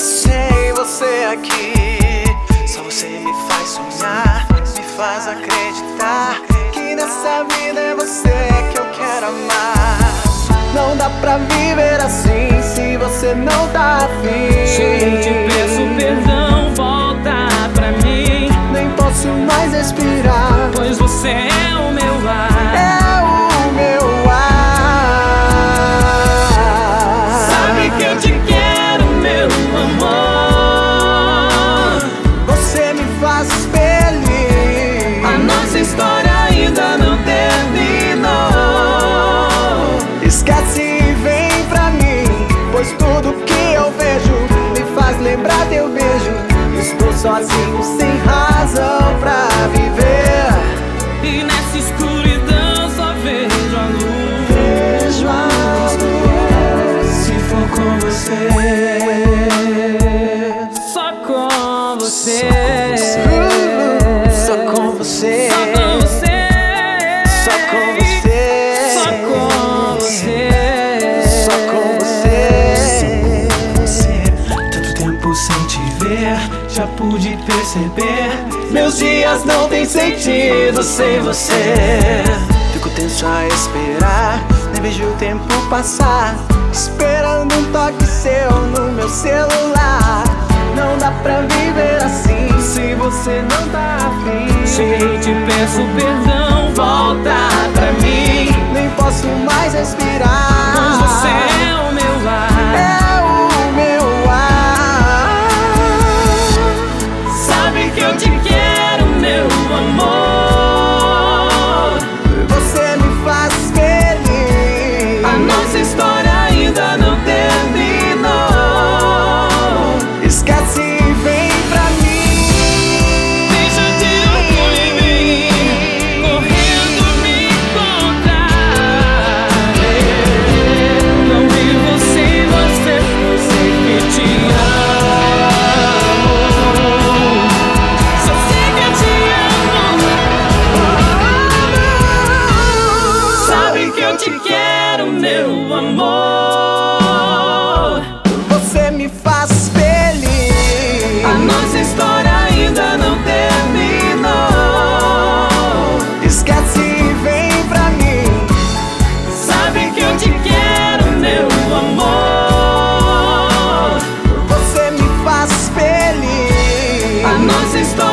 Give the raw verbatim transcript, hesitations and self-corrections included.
Sem você aqui, só você me faz sonhar, me faz acreditar que nessa vida é você que eu quero amar. Não dá pra viver assim se você não tá afim. Sim, te peço perdão, volta pra mim. Nem posso mais respirar, pois você é o meu ar. é o meu ar. Sabe que eu te quero, meu amor. Você me faz feliz. A nossa história ainda não terminou. Esquece e vem pra mim, pois tudo que eu vejo me faz lembrar teu beijo. Estou sozinho sem razão pra viver, e nessa escuridão só vejo a luz. vejo a luz. Se for com você, só com você, só com você, só com você, só com você, só com você, só com você. Tanto tempo sem te ver, já pude perceber. Meus dias não têm sentido sem você. Fico tenso a esperar, nem vejo o tempo passar, esperando um toque seu no meu celular. Não dá pra viver assim se você não tá afim. Sim, te peço perdão, volta pra mim. Nem posso mais respirar, Pois você é o meu ar. é o meu ar. Sabe que eu te quero, meu amor. Você me faz feliz. A nossa história ainda não terminou. Esquece e vem pra mim. Deixa de orgulho em mim, correndo me encontrar. Não vivo sem você, eu sei que te amo. Só sei que eu te amo. Sabe que eu te quero, meu amor. Você me faz feliz. A nossa história ainda não terminou. Esquece e vem pra mim. Sabe que eu te quero, meu amor. Você me faz feliz. A nossa história